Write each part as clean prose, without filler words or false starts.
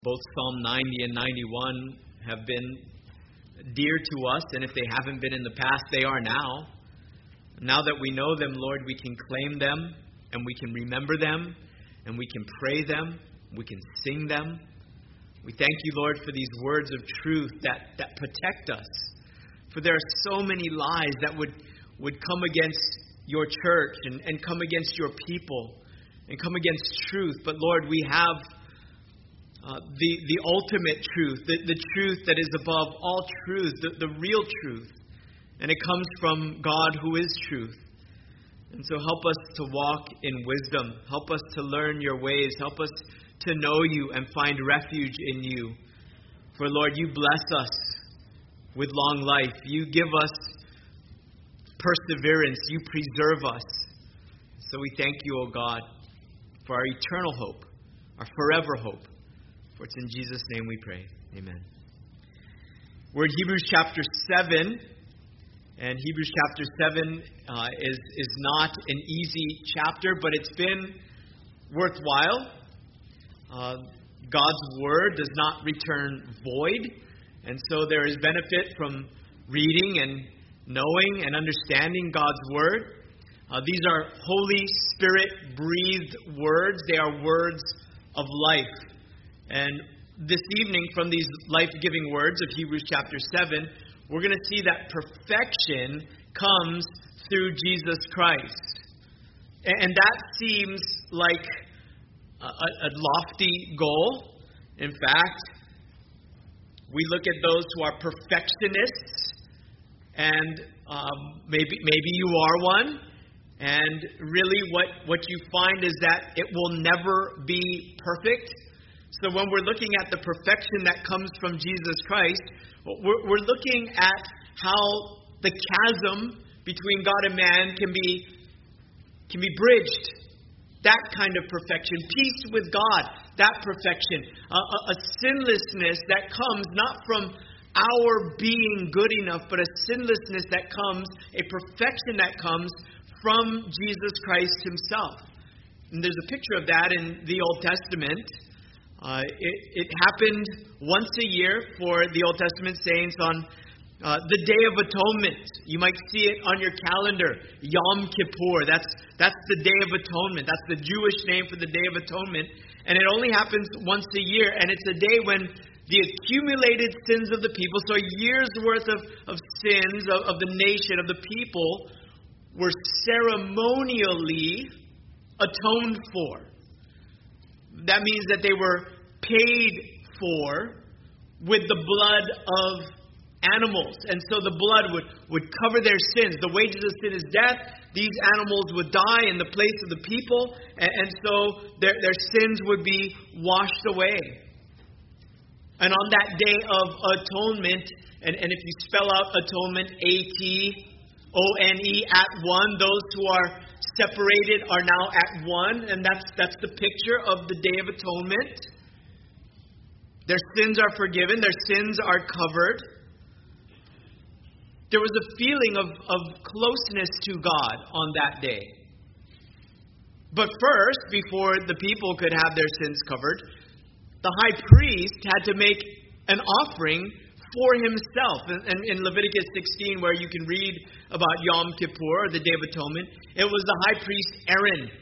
Both Psalm 90 and 91 have been dear to us, and if they haven't been in the past, they are now. Now that we know them, Lord, we can claim them, and we can remember them, and we can pray them, we can sing them. We thank you, Lord, for these words of truth that protect us. For there are so many lies that would come against your church and come against your people and come against truth. But Lord, we have the ultimate truth, the truth that is above all truth, the real truth. And it comes from God who is truth. And so help us to walk in wisdom. Help us to learn your ways. Help us to know you and find refuge in you. For Lord, you bless us with long life. You give us perseverance. You preserve us. So we thank you, O God, for our eternal hope, our forever hope. For it's in Jesus' name we pray. Amen. We're in Hebrews chapter 7. And Hebrews chapter 7 is not an easy chapter, but it's been worthwhile. God's word does not return void. And so there is benefit from reading and knowing and understanding God's word. These are Holy Spirit-breathed words. They are words of life. And this evening, from these life-giving words of Hebrews chapter 7, we're going to see that perfection comes through Jesus Christ. And that seems like a lofty goal. In fact, we look at those who are perfectionists, and maybe you are one. And really what you find is that it will never be perfect. So when we're looking at the perfection that comes from Jesus Christ, we're looking at how the chasm between God and man can be bridged. That kind of perfection. Peace with God. That perfection. A sinlessness that comes not from our being good enough, but a sinlessness that comes, a perfection that comes from Jesus Christ himself. And there's a picture of that in the Old Testament. It happened once a year for the Old Testament saints on the Day of Atonement. You might see it on your calendar, Yom Kippur. That's the Day of Atonement. That's the Jewish name for the Day of Atonement. And it only happens once a year. And it's a day when the accumulated sins of the people, so a year's worth of sins of the nation, of the people, were ceremonially atoned for. That means that they were paid for with the blood of animals. And so the blood would cover their sins. The wages of sin is death. These animals would die in the place of the people. And so their sins would be washed away. And on that day of atonement, and if you spell out atonement, A-T-O-N-E, at one, those who are separated are now at one, and that's the picture of the Day of Atonement. Their sins are forgiven, their sins are covered. There was a feeling of closeness to God on that day. But first, before the people could have their sins covered, the high priest had to make an offering for himself. And in Leviticus 16, where you can read about Yom Kippur, the Day of Atonement, it was the high priest Aaron.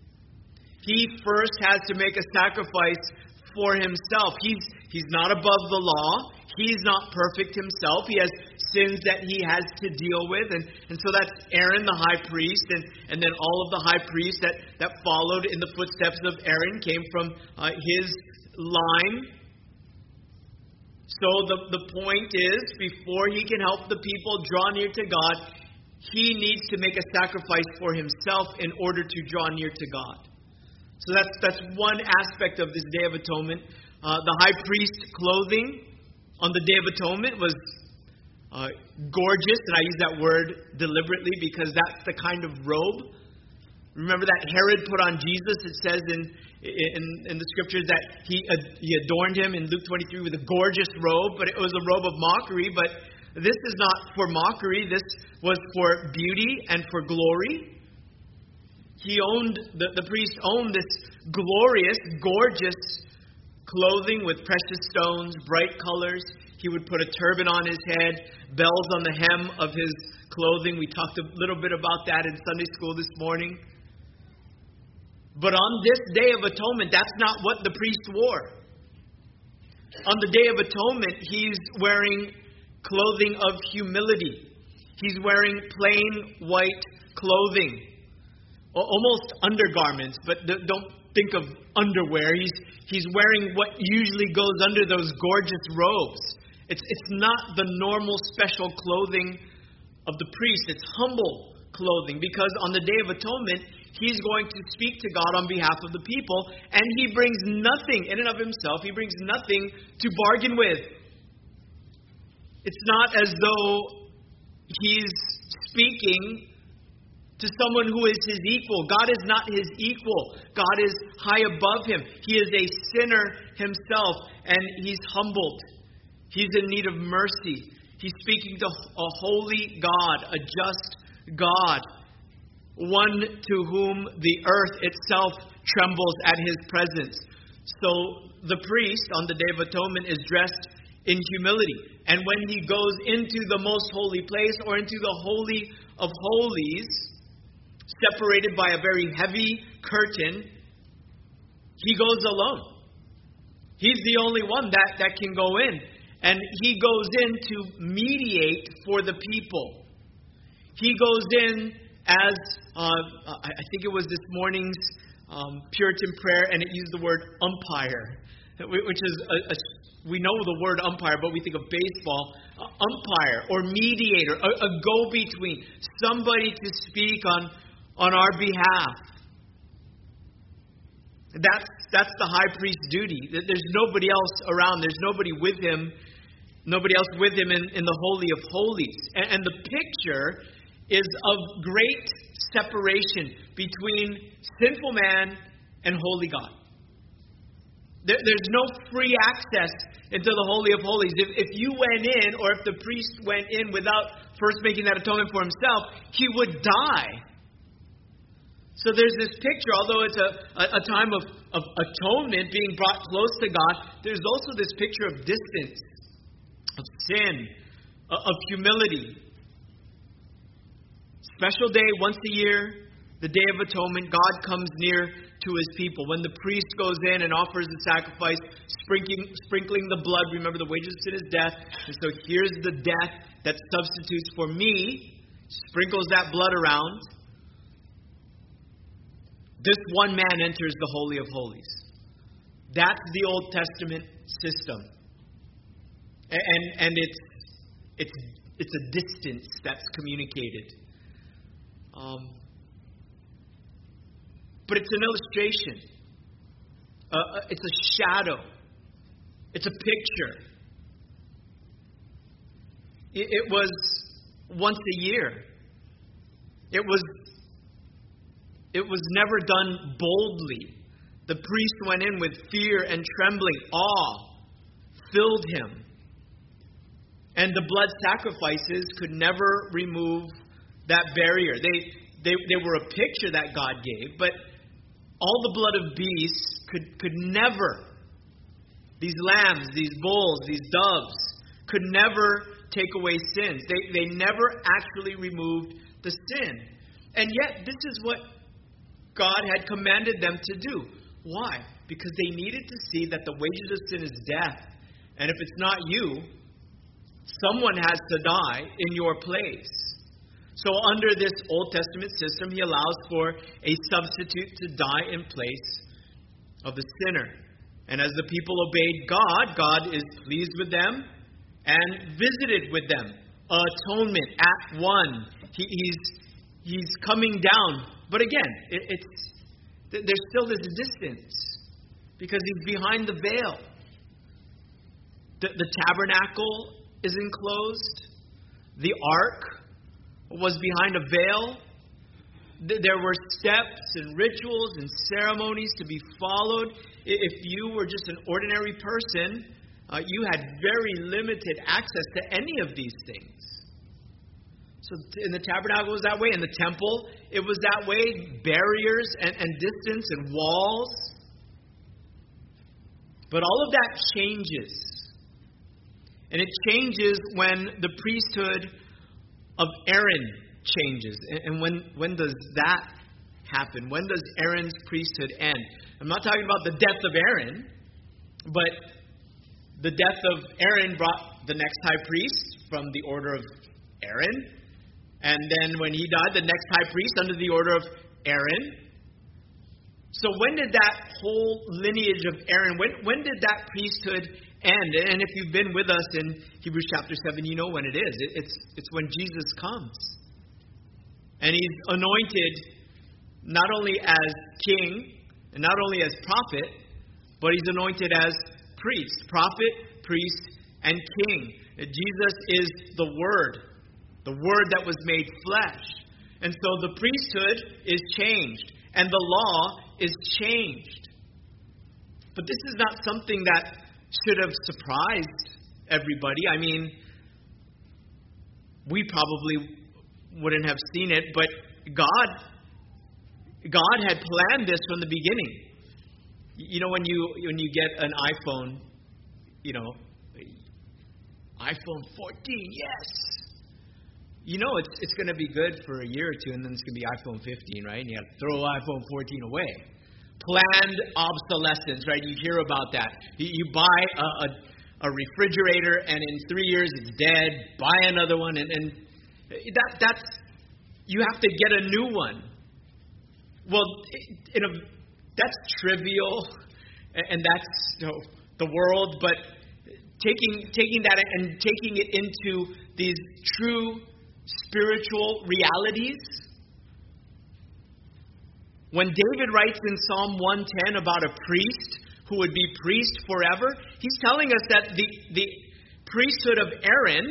He first has to make a sacrifice for himself. He's not above the law. He's not perfect himself. He has sins that he has to deal with. And so that's Aaron, the high priest. And then all of the high priests that followed in the footsteps of Aaron came from his line. So the point is, before he can help the people draw near to God, he needs to make a sacrifice for himself in order to draw near to God. So that's one aspect of this Day of Atonement. The high priest's clothing on the Day of Atonement was gorgeous, and I use that word deliberately because that's the kind of robe. Remember that Herod put on Jesus? It says in the scriptures that he adorned him in Luke 23 with a gorgeous robe, but it was a robe of mockery. But this is not for mockery. This was for beauty and for glory. The priest owned this glorious, gorgeous clothing with precious stones, bright colors. He would put a turban on his head, bells on the hem of his clothing. We talked a little bit about that in Sunday school this morning. But on this Day of Atonement, that's not what the priest wore. On the Day of Atonement, he's wearing clothing of humility. He's wearing plain white clothing. Almost undergarments, but don't think of underwear. He's wearing what usually goes under those gorgeous robes. It's not the normal special clothing of the priest. It's humble clothing, because on the Day of Atonement, he's going to speak to God on behalf of the people, and he brings nothing in and of himself. He brings nothing to bargain with. It's not as though he's speaking to someone who is his equal. God is not his equal. God is high above him. He is a sinner himself, and he's humbled. He's in need of mercy. He's speaking to a holy God, a just God, one to whom the earth itself trembles at his presence. So the priest on the Day of Atonement is dressed in humility. And when he goes into the most holy place, or into the Holy of Holies, separated by a very heavy curtain, he goes alone. He's the only one that can go in. And he goes in to mediate for the people. He goes in as, I think it was this morning's Puritan prayer, and it used the word umpire, which is, we know the word umpire, but we think of baseball. Umpire or mediator, a go-between, somebody to speak on our behalf. That's the high priest's duty. There's nobody else around. There's nobody with him. Nobody else with him in the Holy of Holies. And the picture is of great separation between sinful man and holy God. There's no free access into the Holy of Holies. If you went in, or if the priest went in without first making that atonement for himself, he would die. So there's this picture, although it's a time of atonement, being brought close to God, there's also this picture of distance, of sin, of humility. Special day once a year, the Day of Atonement, God comes near to his people. When the priest goes in and offers the sacrifice, sprinkling the blood, remember the wages of sin is death, and so here's the death that substitutes for me, sprinkles that blood around. This one man enters the Holy of Holies. That's the Old Testament system. And it's a distance that's communicated. But it's an illustration. It's a shadow. It's a picture. It was once a year. It was never done boldly. The priest went in with fear and trembling. Awe filled him. And the blood sacrifices could never remove that barrier. They were a picture that God gave, but all the blood of beasts could never, these lambs, these bulls, these doves, could never take away sins. They never actually removed the sin. And yet, this is what God had commanded them to do. Why? Because they needed to see that the wages of sin is death. And if it's not you, someone has to die in your place. So under this Old Testament system, he allows for a substitute to die in place of the sinner. And as the people obeyed God, God is pleased with them and visited with them. Atonement at one. He's coming down. But again, there's still this distance because he's behind the veil. The tabernacle is enclosed. The ark was behind a veil. There were steps and rituals and ceremonies to be followed. If you were just an ordinary person, you had very limited access to any of these things. So in the tabernacle it was that way. In the temple it was that way. Barriers and distance and walls. But all of that changes. And it changes when the priesthood of Aaron changes. And when does that happen? When does Aaron's priesthood end? I'm not talking about the death of Aaron, but the death of Aaron brought the next high priest from the order of Aaron. And then when he died, the next high priest under the order of Aaron. So when did that whole lineage of Aaron, when did that priesthood end? And if you've been with us in Hebrews chapter 7, you know when it is. It's when Jesus comes. And he's anointed not only as king and not only as prophet, but he's anointed as priest. Prophet, priest, and king. Jesus is the Word that was made flesh. And so the priesthood is changed. And the law is changed. But this is not something that should have surprised everybody. I mean, we probably wouldn't have seen it, but God had planned this from the beginning. You know, when you get an iPhone, iPhone 14, yes! You know it's going to be good for a year or two, and then it's going to be iPhone 15, right? And you have to throw iPhone 14 away. Planned obsolescence, right? You hear about that. You buy a refrigerator, and in 3 years it's dead. Buy another one, and that's you have to get a new one. Well, that's trivial, and that's the world. But taking that and taking it into these true spiritual realities. When David writes in Psalm 110 about a priest who would be priest forever, he's telling us that the priesthood of Aaron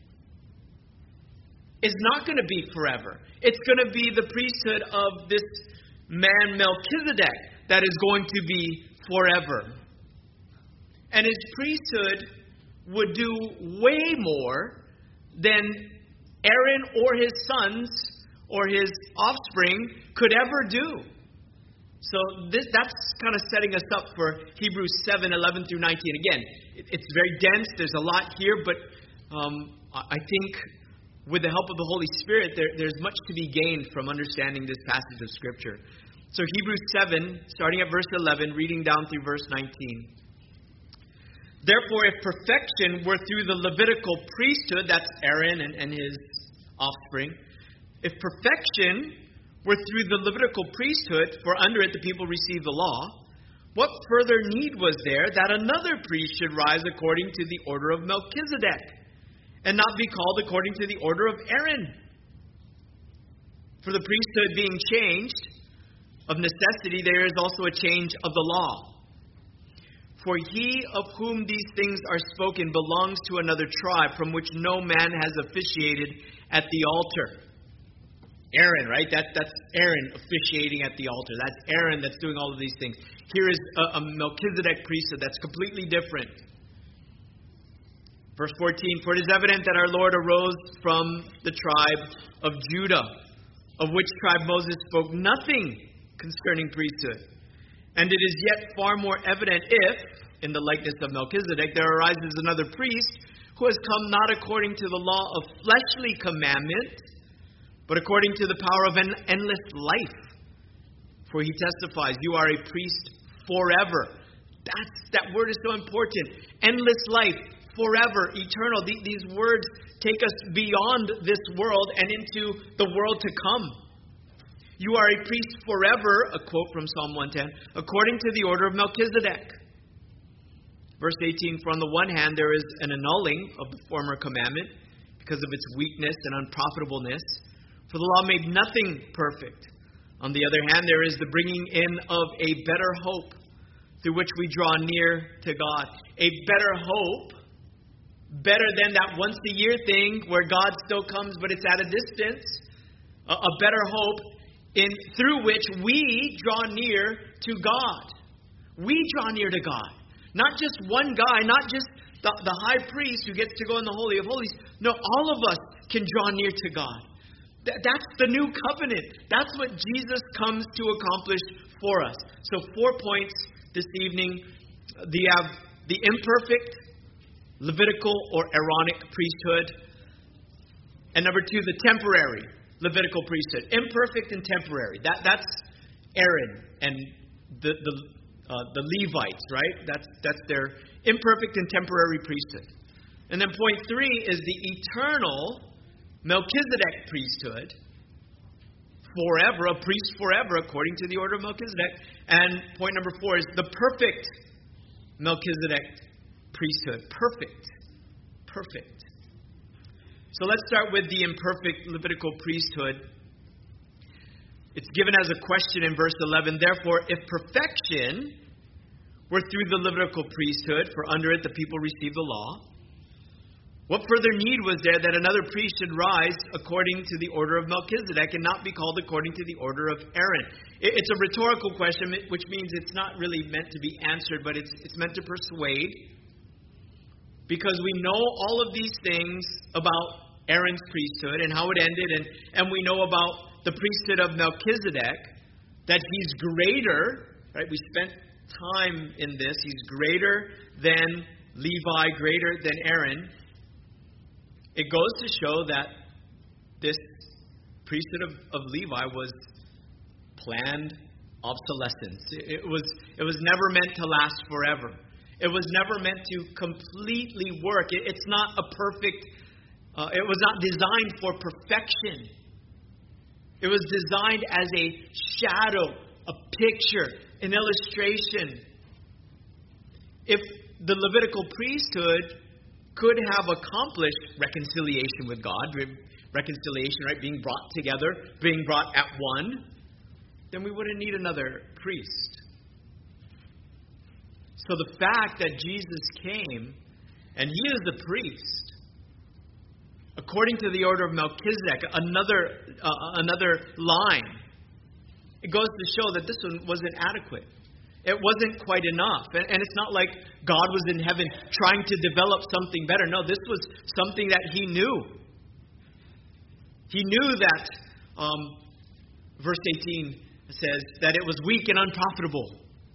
is not going to be forever. It's going to be the priesthood of this man Melchizedek that is going to be forever. And his priesthood would do way more than Aaron or his sons or his offspring could ever do. So that's kind of setting us up for Hebrews 7:11 through 19. Again, it's very dense. There's a lot here, but I think with the help of the Holy Spirit, there's much to be gained from understanding this passage of Scripture. So Hebrews 7, starting at verse 11, reading down through verse 19. Therefore, if perfection were through the Levitical priesthood, that's Aaron and his offspring, if perfection were through the Levitical priesthood, for under it the people received the law, what further need was there that another priest should rise according to the order of Melchizedek, and not be called according to the order of Aaron? For the priesthood being changed, of necessity there is also a change of the law. For he of whom these things are spoken belongs to another tribe, from which no man has officiated at the altar. Aaron, right? That's Aaron officiating at the altar. That's Aaron that's doing all of these things. Here is a Melchizedek priesthood that's completely different. Verse 14, for it is evident that our Lord arose from the tribe of Judah, of which tribe Moses spoke nothing concerning priesthood. And it is yet far more evident if, in the likeness of Melchizedek, there arises another priest who has come not according to the law of fleshly commandment, but according to the power of an endless life. For he testifies, you are a priest forever. That word is so important. Endless life, forever, eternal. These words take us beyond this world and into the world to come. You are a priest forever, a quote from Psalm 110, according to the order of Melchizedek. Verse 18, for on the one hand there is an annulling of the former commandment because of its weakness and unprofitableness, for the law made nothing perfect. On the other hand, there is the bringing in of a better hope through which we draw near to God. A better hope, better than that once a year thing where God still comes but it's at a distance. A better hope through which we draw near to God. We draw near to God. Not just one guy, not just the high priest who gets to go in the Holy of Holies. No, all of us can draw near to God. That's the new covenant. That's what Jesus comes to accomplish for us. So 4 points this evening. have the imperfect Levitical or Aaronic priesthood. And number 2, the temporary Levitical priesthood. Imperfect and temporary. That's Aaron and the Levites, right? That's their imperfect and temporary priesthood. And then point 3 is the eternal Melchizedek priesthood. Forever, a priest forever, according to the order of Melchizedek. And point number 4 is the perfect Melchizedek priesthood. Perfect. So let's start with the imperfect Levitical priesthood. It's given as a question in verse 11. Therefore, if perfection were through the Levitical priesthood, for under it the people received the law, what further need was there that another priest should rise according to the order of Melchizedek and not be called according to the order of Aaron? It's a rhetorical question, which means it's not really meant to be answered, but it's meant to persuade. Because we know all of these things about Aaron's priesthood and how it ended, and we know about the priesthood of Melchizedek, that he's greater, right? We spent time in this. He's greater than Levi, greater than Aaron. It goes to show that this priesthood of Levi was planned obsolescence. It was never meant to last forever. It was never meant to completely work. It's not a perfect, it was not designed for perfection. It was designed as a shadow, a picture, an illustration. If the Levitical priesthood could have accomplished reconciliation with God, reconciliation, right, being brought together, being brought at one, then we wouldn't need another priest. So the fact that Jesus came, and he is the priest, according to the order of Melchizedek, another line, it goes to show that this one wasn't adequate. It wasn't quite enough. And it's not like God was in heaven trying to develop something better. No, this was something that he knew. He knew that, verse 18 says, that it was weak and unprofitable.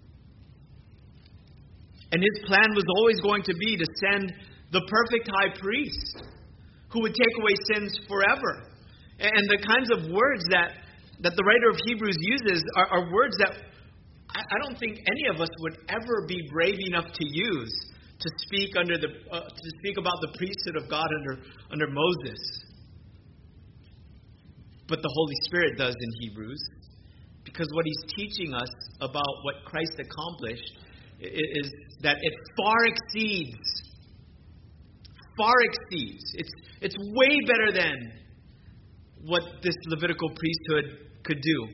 And his plan was always going to be to send the perfect high priest who would take away sins forever. And the kinds of words that the writer of Hebrews uses are words that I don't think any of us would ever be brave enough to use to speak about the priesthood of God under Moses. But the Holy Spirit does in Hebrews, because what he's teaching us about what Christ accomplished is that it far exceeds. It's way better than what this Levitical priesthood could do.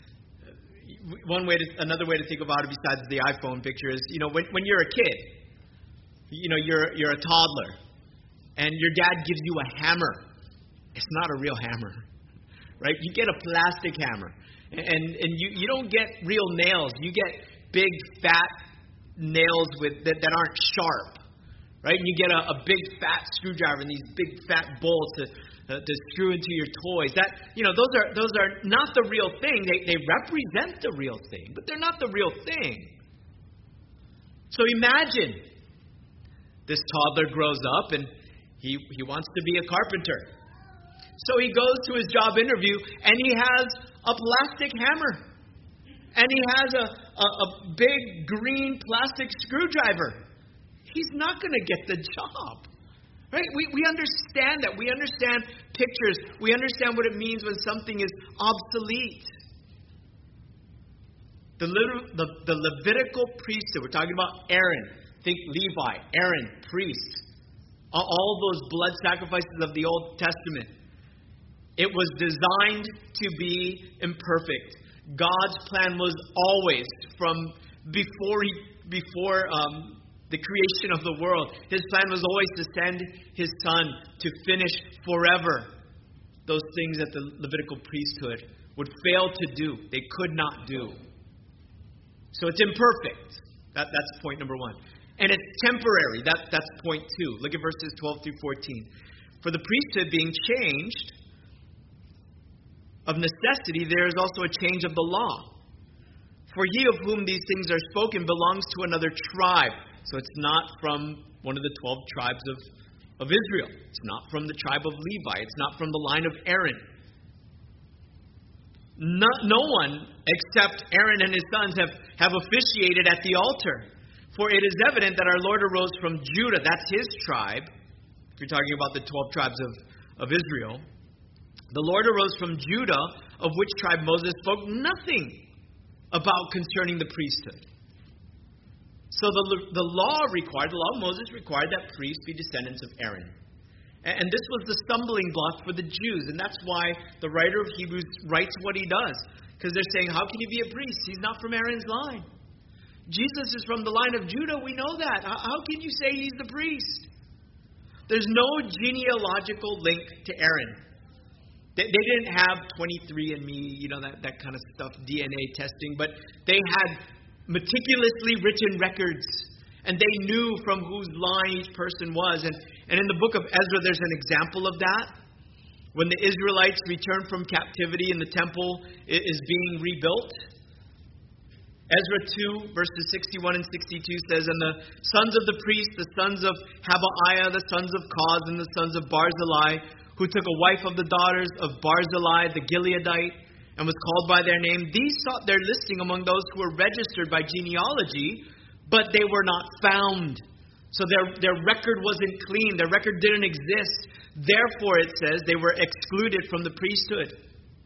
Another way to think about it, besides the iPhone picture, is when you're a kid, you're a toddler, and your dad gives you a hammer. It's not a real hammer, right? You get a plastic hammer, and you don't get real nails. You get big fat nails that aren't sharp, right? And you get a big fat screwdriver and these big fat bolts to screw into your toys. Those are not the real thing. They represent the real thing, but they're not the real thing. So imagine this toddler grows up and he wants to be a carpenter. So he goes to his job interview and he has a plastic hammer. And he has a big green plastic screwdriver. He's not going to get the job. Right? We understand that. We understand pictures. We understand what it means when something is obsolete. The Levitical priesthood, we're talking about Aaron. Think Levi, Aaron, priest. All those blood sacrifices of the Old Testament. It was designed to be imperfect. God's plan was always, from before the creation of the world, his plan was always to send his son to finish forever those things that the Levitical priesthood would fail to do. They could not do. So it's imperfect. That's point number 1. And it's temporary. That's point 2. Look at verses 12 through 14. For the priesthood being changed, of necessity, there is also a change of the law. For he of whom these things are spoken belongs to another tribe. So it's not from one of the 12 tribes of Israel. It's not from the tribe of Levi. It's not from the line of Aaron. No one except Aaron and his sons have officiated at the altar. For it is evident that our Lord arose from Judah. That's his tribe. If you're talking about the 12 tribes of Israel. The Lord arose from Judah, of which tribe Moses spoke nothing about concerning the priesthood. So the law of Moses required that priests be descendants of Aaron. And this was the stumbling block for the Jews. And that's why the writer of Hebrews writes what he does. Because they're saying, how can he be a priest? He's not from Aaron's line. Jesus is from the line of Judah. We know that. How can you say he's the priest? There's no genealogical link to Aaron. They didn't have 23andMe, that kind of stuff, DNA testing. But they had meticulously written records. And they knew from whose line each person was. And in the book of Ezra, there's an example of that. When the Israelites returned from captivity and the temple is being rebuilt. Ezra 2, verses 61 and 62 says, And the sons of the priests, the sons of Habaiah, the sons of Koz, and the sons of Barzillai, who took a wife of the daughters of Barzillai, the Gileadite, and was called by their name, these sought their listing among those who were registered by genealogy, but they were not found. So their record wasn't clean. Their record didn't exist. Therefore, it says, they were excluded from the priesthood.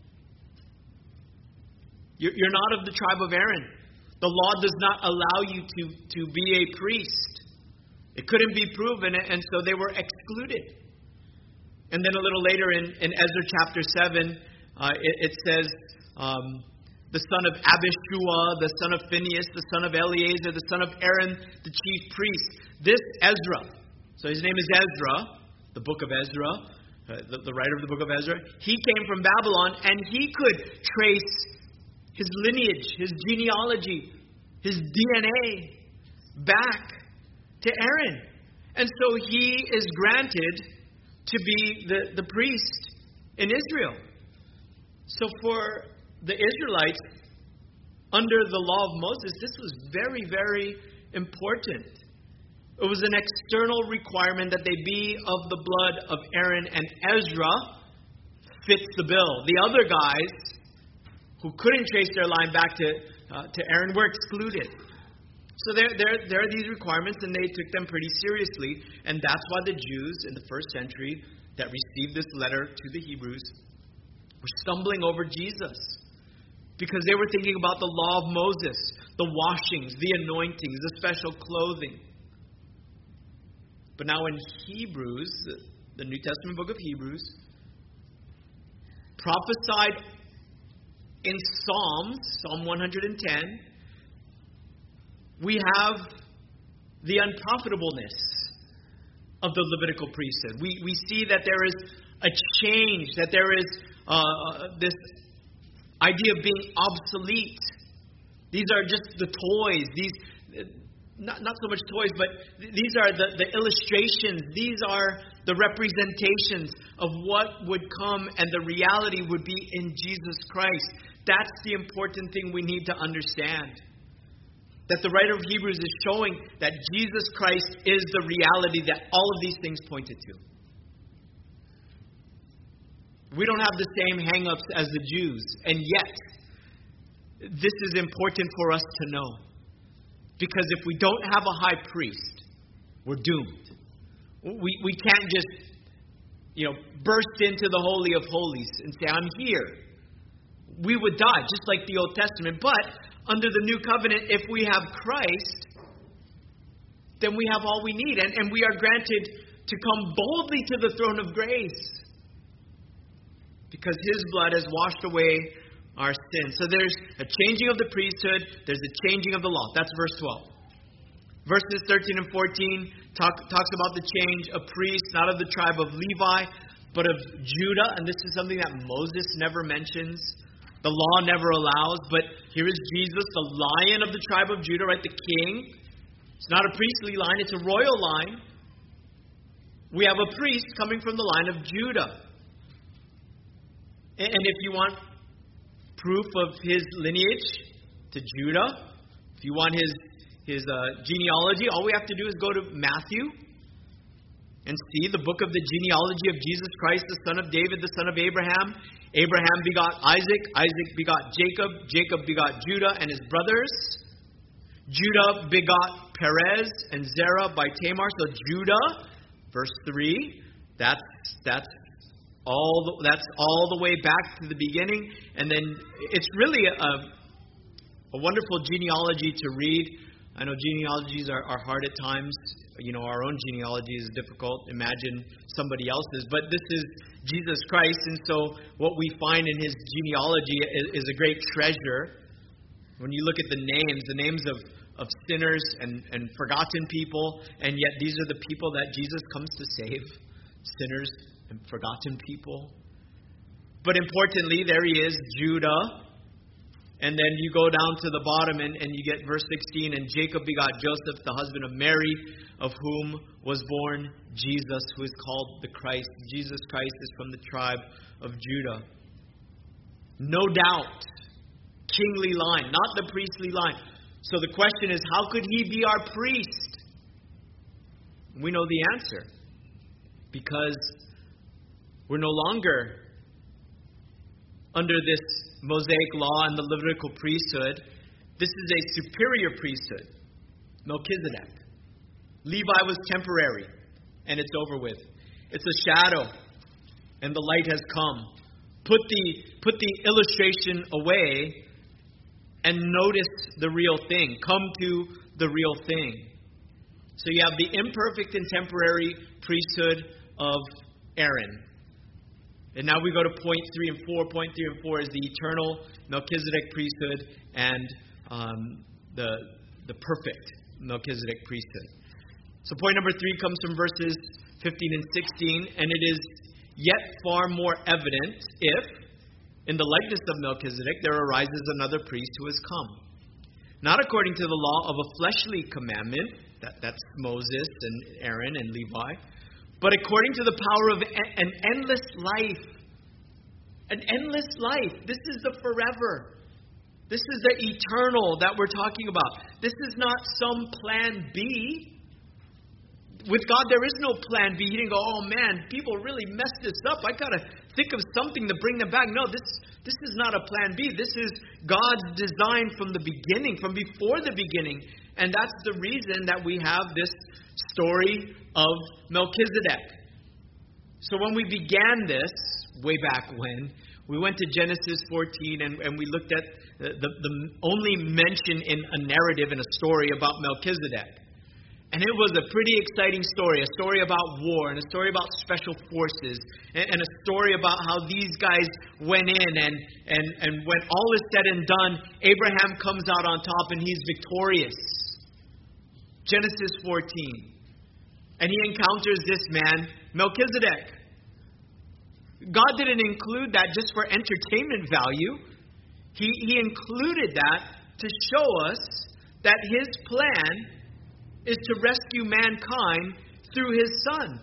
You're not of the tribe of Aaron. The law does not allow you to be a priest. It couldn't be proven, and so they were excluded. And then a little later in Ezra chapter 7, it says, the son of Abishua, the son of Phinehas, the son of Eleazar, the son of Aaron, the chief priest. This Ezra, so his name is Ezra, the book of Ezra, the writer of the book of Ezra. He came from Babylon, and he could trace his lineage, his genealogy, his DNA back to Aaron. And so he is granted to be the priest in Israel. So for the Israelites, under the law of Moses, this was very, very important. It was an external requirement that they be of the blood of Aaron, and Ezra fits the bill. The other guys who couldn't trace their line back to Aaron were excluded. So there are these requirements, and they took them pretty seriously. And that's why the Jews in the first century that received this letter to the Hebrews were stumbling over Jesus. Because they were thinking about the law of Moses, the washings, the anointings, the special clothing. But now in Hebrews, the New Testament book of Hebrews, prophesied in Psalm 110, we have the unprofitableness of the Levitical priesthood. We see that there is a change, that there is this idea of being obsolete. These are just the toys. These not so much toys, but these are the illustrations. These are the representations of what would come, and the reality would be in Jesus Christ. That's the important thing we need to understand. That the writer of Hebrews is showing that Jesus Christ is the reality that all of these things pointed to. We don't have the same hang-ups as the Jews, and yet this is important for us to know. Because if we don't have a high priest, we're doomed. We can't just, burst into the Holy of Holies and say, I'm here. We would die, just like the Old Testament. But under the New Covenant, if we have Christ, then we have all we need. And we are granted to come boldly to the throne of grace. Because His blood has washed away our sins. So there's a changing of the priesthood. There's a changing of the law. That's verse 12. Verses 13 and 14 talks about the change of priests, not of the tribe of Levi, but of Judah. And this is something that Moses never mentions. The law never allows. But here is Jesus, the Lion of the tribe of Judah, right? The King. It's not a priestly line. It's a royal line. We have a priest coming from the line of Judah. And if you want proof of his lineage, to Judah. If you want his genealogy, all we have to do is go to Matthew and see the book of the genealogy of Jesus Christ, the son of David, the son of Abraham. Abraham begot Isaac. Isaac begot Jacob. Jacob begot Judah and his brothers. Judah begot Perez and Zerah by Tamar. So Judah, verse 3, that's all the way back to the beginning. And then it's really a wonderful genealogy to read. I know genealogies are hard at times. Our own genealogy is difficult. Imagine somebody else's. But this is Jesus Christ, and so what we find in his genealogy is a great treasure. When you look at the names of sinners and forgotten people, and yet these are the people that Jesus comes to save. Sinners and forgotten people. But importantly, there he is, Judah. And then you go down to the bottom and you get verse 16. And Jacob begot Joseph, the husband of Mary, of whom was born Jesus, who is called the Christ. Jesus Christ is from the tribe of Judah. No doubt, kingly line, not the priestly line. So the question is, how could he be our priest? We know the answer. Because we're no longer under this Mosaic law and the Levitical priesthood. This is a superior priesthood, Melchizedek. Levi was temporary, and it's over with. It's a shadow, and the light has come. Put the illustration away, and notice the real thing. Come to the real thing. So you have the imperfect and temporary priesthood of Aaron. And now we go to point 3 and 4. Point 3 and 4 is the eternal Melchizedek priesthood and the perfect Melchizedek priesthood. So point number 3 comes from verses 15 and 16. And it is yet far more evident if, in the likeness of Melchizedek, there arises another priest who has come. Not according to the law of a fleshly commandment, that's Moses and Aaron and Levi, but according to the power of an endless life. An endless life. This is the forever. This is the eternal that we're talking about. This is not some plan B. With God, there is no plan B. He didn't go, oh man, people really messed this up. I got to think of something to bring them back. No, this is not a plan B. This is God's design from the beginning, from before the beginning. And that's the reason that we have this story of Melchizedek. So when we began this, way back when, we went to Genesis 14 and we looked at the only mention in a narrative, in a story about Melchizedek. And it was a pretty exciting story, a story about war and a story about special forces and a story about how these guys went in and when all is said and done, Abraham comes out on top and he's victorious. Genesis 14. And he encounters this man, Melchizedek. God didn't include that just for entertainment value. He included that to show us that his plan is to rescue mankind through his Son.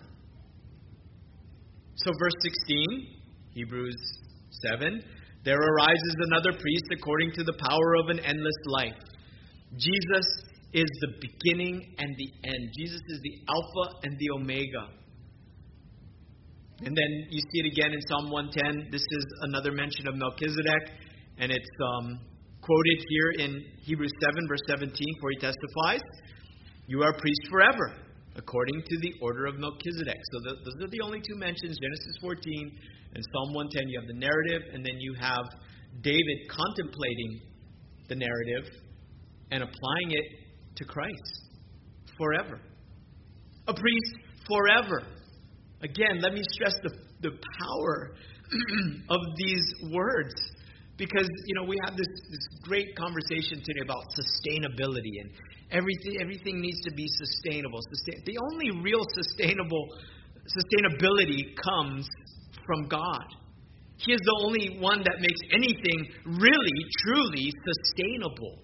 So verse 16, Hebrews 7, there arises another priest according to the power of an endless life. Jesus is the beginning and the end. Jesus is the Alpha and the Omega. And then you see it again in Psalm 110. This is another mention of Melchizedek, and it's quoted here in Hebrews 7, verse 17, for he testifies, you are priest forever, according to the order of Melchizedek. So those are the only two mentions, Genesis 14 and Psalm 110. You have the narrative, and then you have David contemplating the narrative and applying it to Christ forever. A priest forever. Again, let me stress the power of these words. Because, we have this great conversation today about sustainability and everything needs to be sustainable. The only real sustainability comes from God. He is the only one that makes anything really, truly sustainable.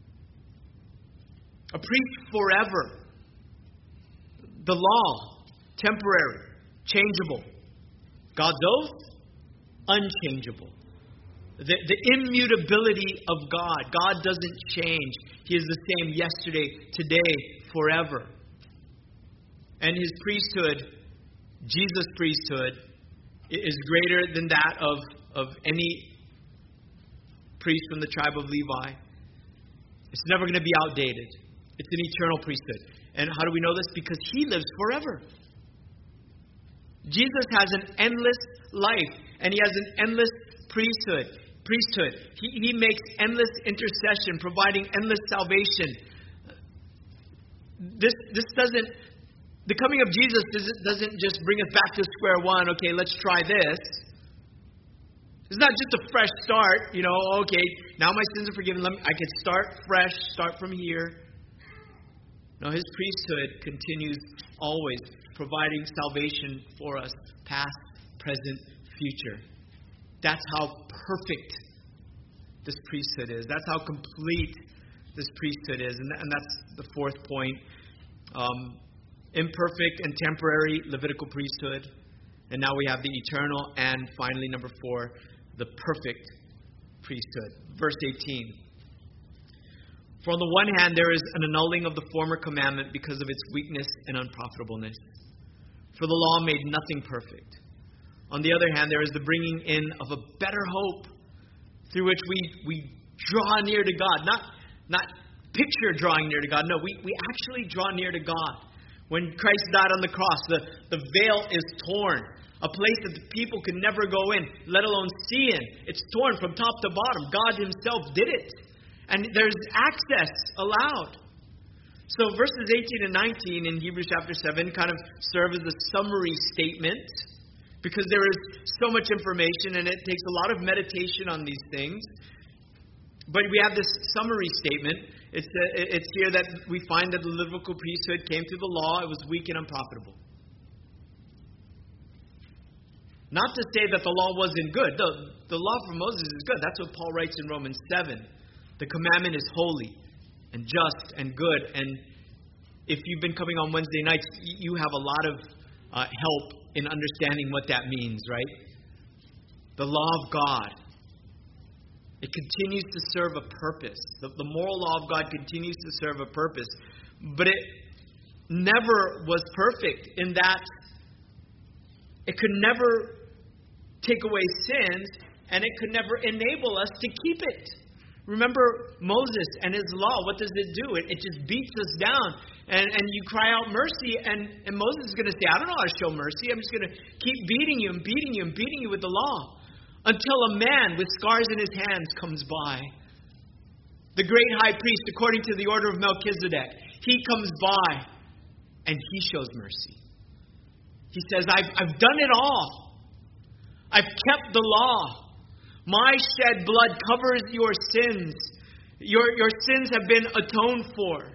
A priest forever. The law, temporary, changeable. God's oath, unchangeable. The immutability of God. God doesn't change. He is the same yesterday, today, forever. And His priesthood, Jesus' priesthood, is greater than that of any priest from the tribe of Levi. It's never going to be outdated. It's an eternal priesthood. And how do we know this? Because He lives forever. Jesus has an endless life, and He has an endless priesthood. He makes endless intercession, providing endless salvation. This doesn't. The coming of Jesus doesn't just bring us back to square one. Okay, let's try this. It's not just a fresh start. Okay, now my sins are forgiven. I can start fresh, start from here. No, His priesthood continues always, providing salvation for us, past, present, future. That's how perfect this priesthood is. That's how complete this priesthood is. And that's the fourth point. Imperfect and temporary Levitical priesthood. And now we have the eternal. And finally, number 4, the perfect priesthood. Verse 18. For on the one hand, there is an annulling of the former commandment because of its weakness and unprofitableness. For the law made nothing perfect. On the other hand, there is the bringing in of a better hope through which we draw near to God. Not picture drawing near to God. No, we actually draw near to God. When Christ died on the cross, the veil is torn. A place that the people could never go in, let alone see in. It's torn from top to bottom. God Himself did it. And there's access allowed. So verses 18 and 19 in Hebrews chapter 7 kind of serve as a summary statement, because there is so much information and it takes a lot of meditation on these things. But we have this summary statement. It's here that we find that the Levitical priesthood came through the law. It was weak and unprofitable. Not to say that the law wasn't good. The law from Moses is good. That's what Paul writes in Romans 7. The commandment is holy and just and good. And if you've been coming on Wednesday nights, you have a lot of help in understanding what that means, right? The law of God. It continues to serve a purpose. The moral law of God continues to serve a purpose. But it never was perfect in that it could never take away sins, and it could never enable us to keep it. Remember Moses and his law. What does it do? It just beats us down. And you cry out mercy, and Moses is going to say, I don't know how to show mercy. I'm just going to keep beating you and beating you and beating you with the law. Until a man with scars in his hands comes by. The great high priest, according to the order of Melchizedek. He comes by, and he shows mercy. He says, I've done it all. I've kept the law. My shed blood covers your sins. Your sins have been atoned for.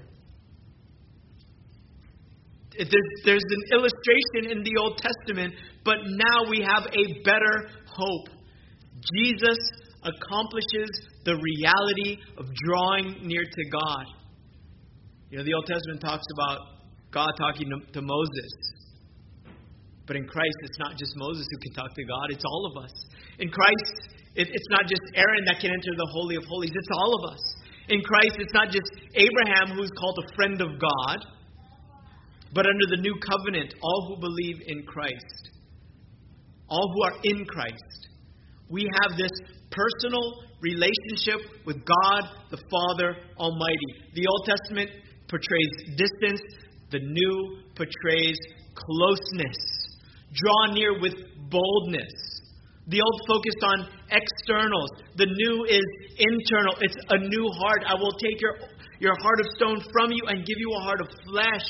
There's an illustration in the Old Testament, but now we have a better hope. Jesus accomplishes the reality of drawing near to God. The Old Testament talks about God talking to Moses. But in Christ, it's not just Moses who can talk to God, it's all of us. In Christ, it's not just Aaron that can enter the Holy of Holies, it's all of us. In Christ, it's not just Abraham who's called a friend of God, but under the new covenant, all who believe in Christ, all who are in Christ, we have this personal relationship with God the Father Almighty. The Old Testament portrays distance, the New portrays closeness. Draw near with boldness. The old focused on externals. The new is internal. It's a new heart. I will take your heart of stone from you and give you a heart of flesh.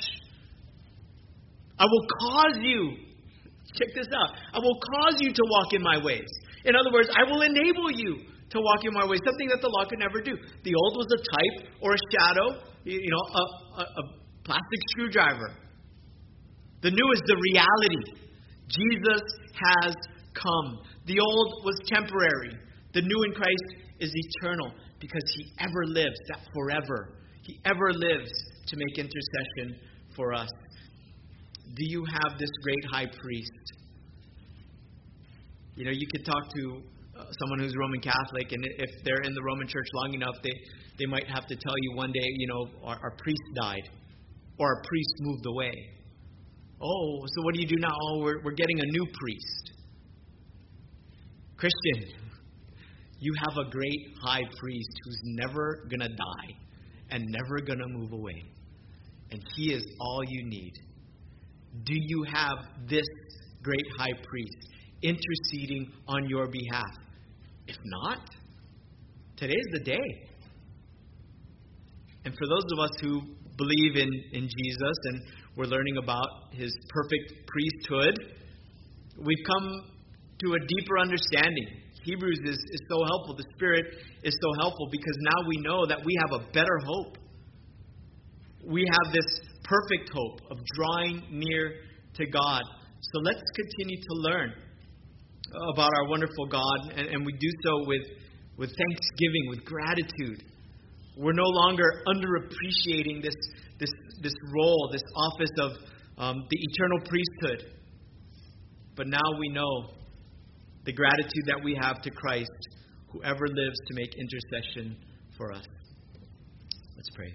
I will cause you, check this out, I will cause you to walk in my ways. In other words, I will enable you to walk in my ways, something that the law could never do. The old was a type or a shadow, a plastic screwdriver. The new is the reality. Jesus has come. The old was temporary. The new in Christ is eternal because He ever lives, that forever. He ever lives to make intercession for us. Do you have this great high priest? You could talk to someone who's Roman Catholic, and if they're in the Roman Church long enough, they might have to tell you one day, our priest died, or our priest moved away. Oh, so what do you do now? Oh, we're getting a new priest. Christian, you have a great high priest who's never going to die and never going to move away. And he is all you need. Do you have this great high priest interceding on your behalf? If not, today's the day. And for those of us who believe in Jesus and we're learning about his perfect priesthood, we've come to a deeper understanding. Hebrews is so helpful. The Spirit is so helpful because now we know that we have a better hope. We have this perfect hope of drawing near to God. So let's continue to learn about our wonderful God, and we do so with thanksgiving, with gratitude. We're no longer underappreciating this role, this office of the eternal priesthood. But now we know the gratitude that we have to Christ, who ever lives to make intercession for us. Let's pray.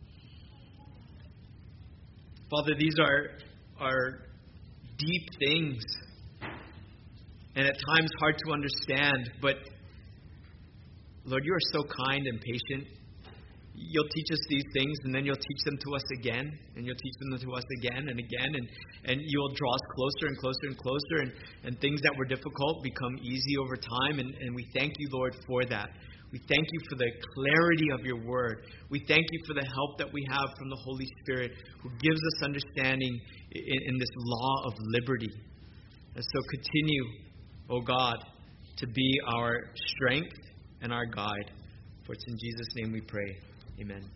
Father, these are deep things, and at times hard to understand, but Lord, you are so kind and patient. You'll teach us these things, and then you'll teach them to us again, and you'll teach them to us again and again, and you'll draw us closer and closer and closer, and things that were difficult become easy over time, and we thank you, Lord, for that. We thank you for the clarity of your word. We thank you for the help that we have from the Holy Spirit, who gives us understanding in this law of liberty. And so continue, O God, to be our strength and our guide. For it's in Jesus' name we pray. Amen.